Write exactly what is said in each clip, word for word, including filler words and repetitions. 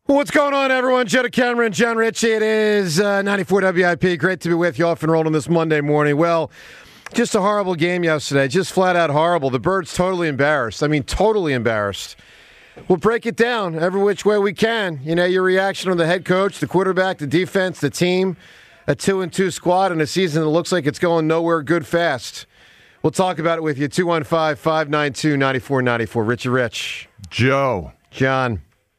What's going on, everyone? Jenna Cameron, John Ritchie. It is uh, ninety-four W I P. Great to be with you off and rolling this Monday morning. Well, just a horrible game yesterday. Just flat out horrible. The Birds totally embarrassed. I mean, totally embarrassed. We'll break it down every which way we can. You know, your reaction on the head coach, the quarterback, the defense, the team, a two and two squad in a season that looks like it's going nowhere good fast. We'll talk about it with you. two one five, five nine two, nine four nine four. Richie Rich. Joe. John.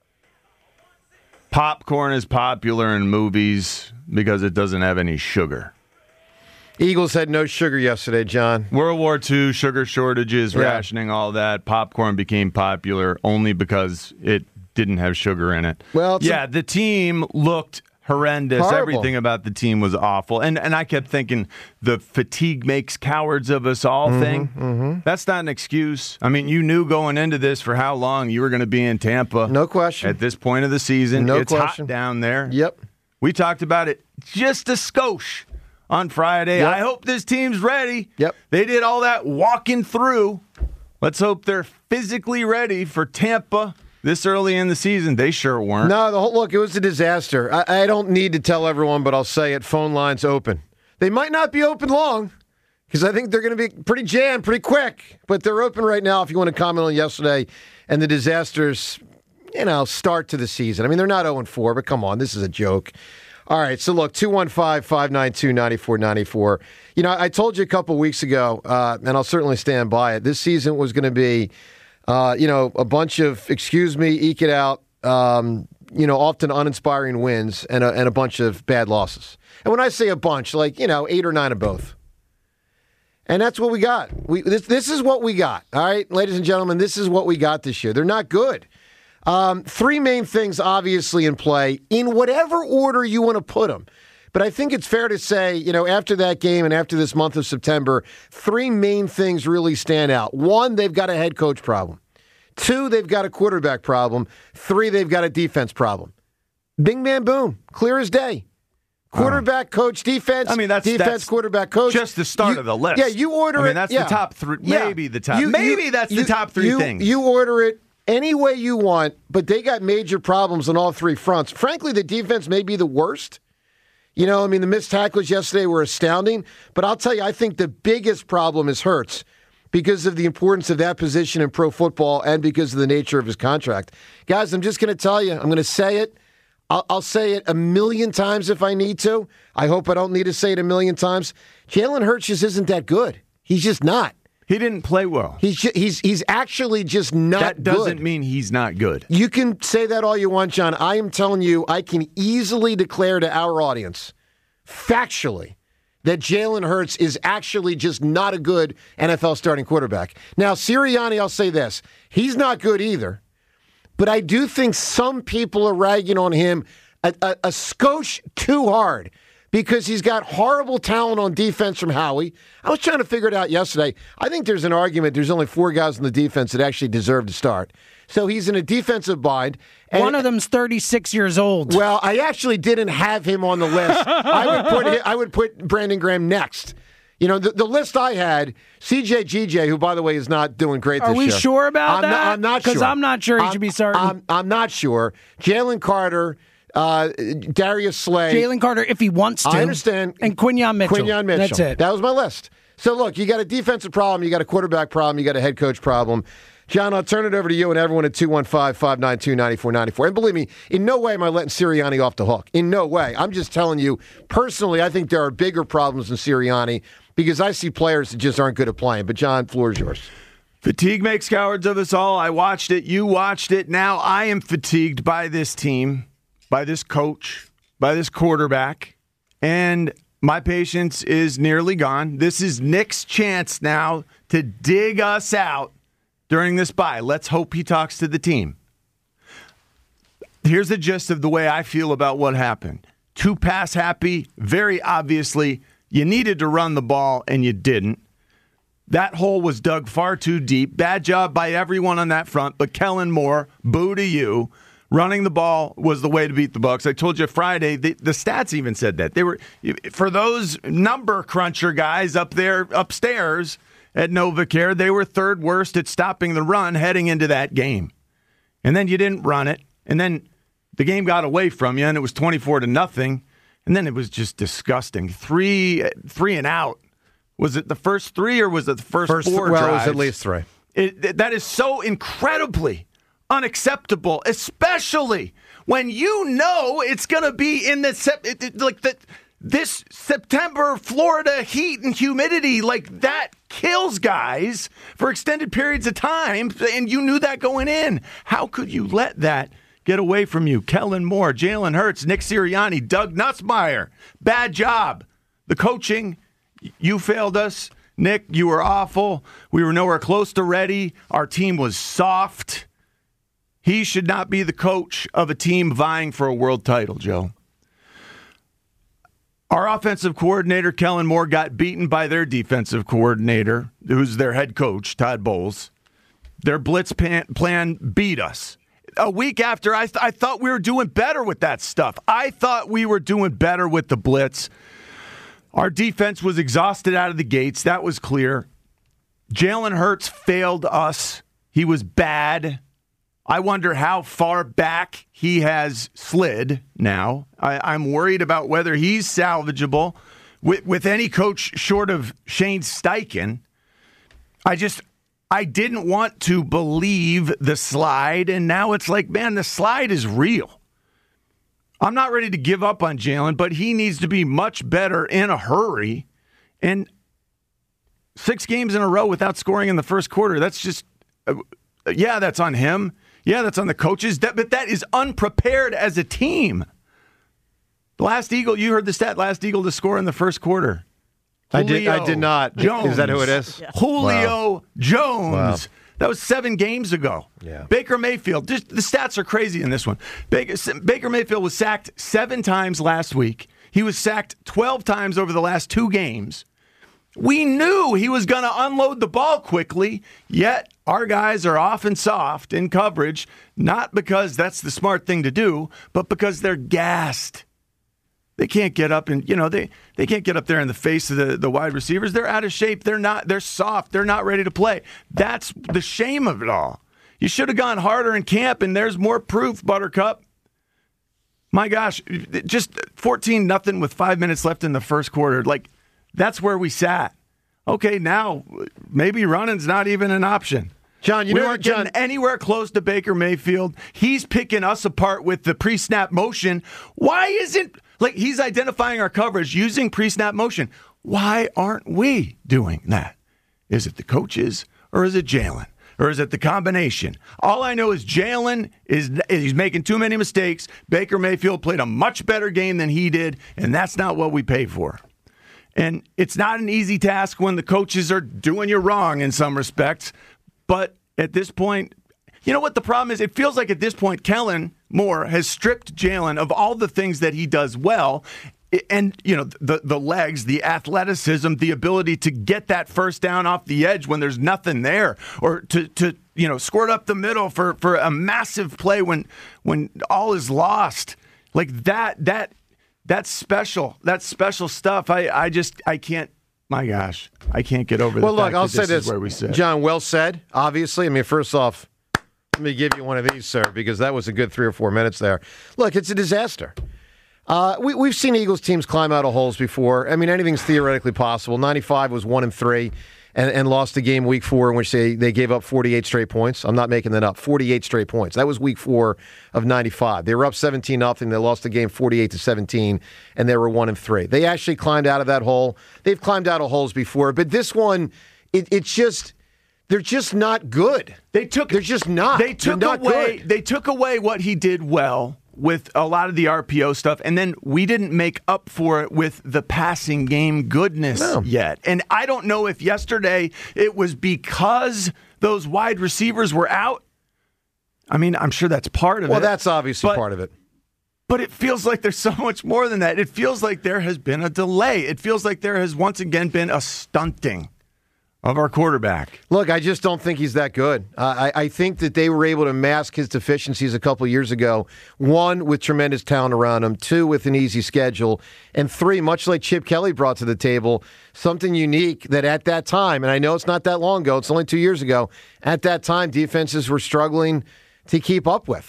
Popcorn is popular in movies because it doesn't have any sugar. Eagles had no sugar yesterday, John. World War Two, sugar shortages, Yeah. rationing, all that. Popcorn became popular only because it didn't have sugar in it. Well, it's yeah, a- the team looked horrendous. Horrible. Everything about the team was awful. And and I kept thinking the fatigue makes cowards of us all Mm-hmm, thing. mm-hmm. That's not an excuse. I mean, you knew going into this for how long you were going to be in Tampa. No question. At this point of the season. No it's question. hot down there. Yep. We talked about it just a skosh on Friday. Yep. I hope this team's ready. Yep. They did all that walking through. Let's hope they're physically ready for Tampa this early in the season. They sure weren't. No, the whole look, it was a disaster. I, I don't need to tell everyone, but I'll say it. Phone lines open. They might not be open long because I think they're going to be pretty jammed pretty quick, but they're open right now if you want to comment on yesterday and the disasters, you know, start to the season. I mean, they're not oh and four, but come on, this is a joke. All right, so look, two one five, five nine two, nine four nine four. You know, I told you a couple weeks ago, uh, and I'll certainly stand by it, this season was going to be, uh, you know, a bunch of, excuse me, eke it out, um, you know, often uninspiring wins and a, and a bunch of bad losses. And when I say a bunch, like, you know, eight or nine of both. And that's what we got. We this, this is what we got, all right, ladies and gentlemen, this is what we got this year. They're not good. Um, three main things obviously in play in whatever order you want to put them. But I think it's fair to say, you know, after that game and after this month of September, three main things really stand out. One, they've got a head coach problem. Two, they've got a quarterback problem. Three, they've got a defense problem. Bing, bam, boom. Clear as day. Quarterback, coach, defense. I mean, that's- defense, that's quarterback, coach. just the start You- of the list. Yeah, you order I mean, it. that's yeah. the top three. Yeah. Maybe the top. You- maybe you- that's you- the top three you- things. You order it any way you want, but they got major problems on all three fronts. Frankly, the defense may be the worst. You know, I mean, the missed tackles yesterday were astounding, but I'll tell you, I think the biggest problem is Hurts because of the importance of that position in pro football and because of the nature of his contract. Guys, I'm just going to tell you, I'm going to say it. I'll, I'll say it a million times if I need to. I hope I don't need to say it a million times. Jalen Hurts just isn't that good. He's just not. he didn't play well. He's ju- he's he's actually just not That doesn't good. mean he's not good. You can say that all you want, John. I am telling you, I can easily declare to our audience, factually, that Jalen Hurts is actually just not a good N F L starting quarterback. Now, Sirianni, I'll say this. He's not good either. But I do think some people are ragging on him a, a, a skosh too hard because he's got horrible talent on defense from Howie. I was trying to figure it out yesterday. I think there's an argument there's only four guys on the defense that actually deserve to start. So he's in a defensive bind. And, One of them's thirty-six years old. well, I actually didn't have him on the list. I would put hi- I would put Brandon Graham next. You know, the, the list I had, C J G J, who, by the way, is not doing great Are this we year. sure about I'm that? Not, I'm not sure. Because I'm not sure he I'm- should be starting. I'm, I'm not sure. Jalen Carter, uh, Darius Slay. Jalen Carter, if he wants to. I understand. And Quinyon Mitchell. Quinyon Mitchell. That's it. That was my list. So, look, you got a defensive problem, you got a quarterback problem, you got a head coach problem. John, I'll turn it over to you and everyone at two one five, five nine two, nine four nine four. And believe me, in no way am I letting Sirianni off the hook. In no way. I'm just telling you, personally, I think there are bigger problems than Sirianni because I see players that just aren't good at playing. But, John, floor is yours. Fatigue makes cowards of us all. I watched it. You watched it. Now I am fatigued by this team, by this coach, by this quarterback, and my patience is nearly gone. This is Nick's chance now to dig us out during this bye. Let's hope he talks to the team. Here's the gist of the way I feel about what happened. Too pass happy, very obviously. You needed to run the ball, and you didn't. That hole was dug far too deep. Bad job by everyone on that front, but Kellen Moore, boo to you. Running the ball was the way to beat the Bucs. I told you Friday, the, the stats even said that. They were, for those number cruncher guys up there upstairs at NovaCare, they were third worst at stopping the run heading into that game. And then you didn't run it. And then the game got away from you, and it was twenty-four to nothing, and then it was just disgusting. Three, three and out. Was it the first three, or was it the first, First four well, drives? it was at least three. It, it- that is so incredibly unacceptable, especially when you know it's going to be in the sep- it, it- like the, this September Florida heat and humidity. Like, that kills guys for extended periods of time, and you knew that going in. How could you let that get away from you? Kellen Moore, Jalen Hurts, Nick Sirianni, Doug Nussmeier. Bad job. The coaching, you failed us. Nick, you were awful. We were nowhere close to ready. Our team was soft. He should not be the coach of a team vying for a world title, Joe. Our offensive coordinator, Kellen Moore, got beaten by their defensive coordinator, who's their head coach, Todd Bowles. Their blitz pan- plan beat us. A week after, I, th- I thought we were doing better with that stuff. I thought we were doing better with the blitz. Our defense was exhausted out of the gates. That was clear. Jalen Hurts failed us. He was bad. I wonder how far back he has slid now. I, I'm worried about whether he's salvageable with, with any coach short of Shane Steichen. I just, I didn't want to believe the slide, and now it's like, man, the slide is real. I'm not ready to give up on Jalen, but he needs to be much better in a hurry. And six games in a row without scoring in the first quarter, that's just, uh, yeah, that's on him. Yeah, that's on the coaches, that, but that is unprepared as a team. The last Eagle, you heard the stat, last Eagle to score in the first quarter. I did. I did not. Jones. Is that who it is? Yeah. Julio wow. Jones. Wow. That was seven games ago. Yeah. Baker Mayfield. Just, the stats are crazy in this one. Baker, Baker Mayfield was sacked seven times last week. He was sacked twelve times over the last two games. We knew he was going to unload the ball quickly, yet our guys are often soft in coverage, not because that's the smart thing to do, but because they're gassed. They can't get up and, you know, they, they can't get up there in the face of the, the wide receivers. They're out of shape. They're not, they're soft. They're not ready to play. That's the shame of it all. You should have gone harder in camp, and there's more proof, Buttercup. My gosh, just fourteen nothing with five minutes left in the first quarter. Like, that's where we sat. Okay, now maybe running's not even an option. John, you we know weren't what, John? getting anywhere close to Baker Mayfield. He's picking us apart with the pre-snap motion. Why isn't, like, he's identifying our coverage using pre-snap motion. Why aren't we doing that? Is it the coaches, or is it Jalen? Or is it the combination? All I know is Jalen is he's making too many mistakes. Baker Mayfield played a much better game than he did, and that's not what we pay for. And it's not an easy task when the coaches are doing you wrong in some respects. But at this point, you know what the problem is? It feels like at this point, Kellen Moore has stripped Jalen of all the things that he does well. And, you know, the the legs, the athleticism, the ability to get that first down off the edge when there's nothing there, or to, to you know, squirt up the middle for, for a massive play when when all is lost. Like that, that that's special. That's special stuff. I, I just, I can't, my gosh, I can't get over the well, fact look, I'll that say this this, is where we sit. John, well said, obviously. I mean, first off, let me give you one of these, sir, because that was a good three or four minutes there. Look, it's a disaster. Uh, we, we've seen Eagles teams climb out of holes before. I mean, anything's theoretically possible. ninety-five was one and three and, and lost a game week four in which they, they gave up forty-eight straight points. I'm not making that up. forty-eight straight points. That was week four of ninety-five. They were up seventeen nothing. They lost the game forty-eight to seventeen, and they were one and three. They actually climbed out of that hole. They've climbed out of holes before, but this one, it, it's just, they're just not good. They took, they're just not. They took They're not away. good. They took away what he did well with a lot of the R P O stuff, and then we didn't make up for it with the passing game goodness No. yet. And I don't know if yesterday it was because those wide receivers were out. I mean, I'm sure that's part of Well, it. that's obviously but, part of it. But it feels like there's so much more than that. It feels like there has been a delay. It feels like there has once again been a stunting of our quarterback. Look, I just don't think he's that good. Uh, I, I think that they were able to mask his deficiencies a couple years ago. One, with tremendous talent around him. Two, with an easy schedule. And three, much like Chip Kelly brought to the table, something unique that at that time, and I know it's not that long ago, it's only two years ago, at that time defenses were struggling to keep up with.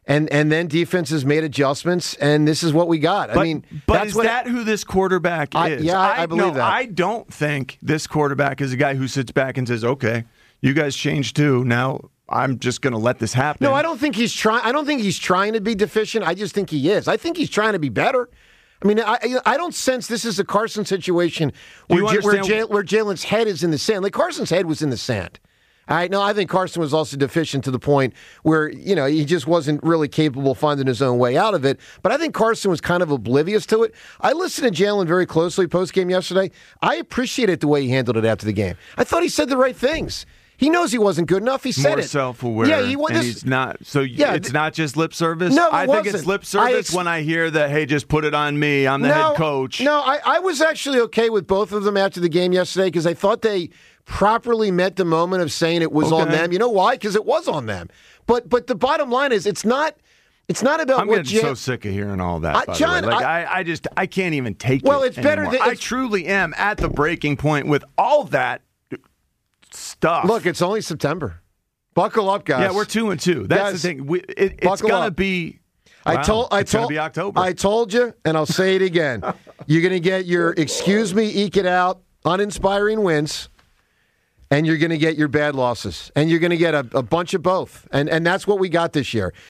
And and then defenses made adjustments, and this is what we got. But, I mean, but that's is what that who this quarterback I, is? yeah, I, I believe no, that. I don't think this quarterback is a guy who sits back and says, "Okay, you guys changed too. Now I'm just going to let this happen." No, I don't think he's trying. I don't think he's trying to be deficient. I just think he is. I think he's trying to be better. I mean, I I don't sense this is a Carson situation where you J- where, understand- J- where Jalen's head is in the sand. Like Carson's head was in the sand. All right, no, I think Carson was also deficient to the point where, you know, he just wasn't really capable of finding his own way out of it. But I think Carson was kind of oblivious to it. I listened to Jalen very closely post-game yesterday. I appreciated the way he handled it after the game. I thought he said the right things. He knows he wasn't good enough. He said More it. self-aware. Yeah, he was. And he's not. So Yeah, it's th- not just lip service. No, it I think wasn't. it's lip I service ex- when I hear that. Hey, just put it on me. I'm the no, head coach. No, I, I was actually okay with both of them after the game yesterday because I thought they properly met the moment of saying it was on Okay. them. You know why? Because it was on them. But but the bottom line is, it's not. It's not about I'm what getting Jan- so sick of hearing all that. I- by the John, way. like I- I, I just I can't even take Well, it. it's better anymore. than- I it's- truly am at the breaking point with all that stuff. Look, it's only September. Buckle up, guys. yeah, we're two and two. That's Guys, the thing. We, it, it's buckle gonna up. be. I wow, told. I it's told. gonna be October. I told you, and I'll say it again. You're going to get your excuse me, eke it out, uninspiring wins, and you're going to get your bad losses, and you're going to get a, a bunch of both, and and that's what we got this year.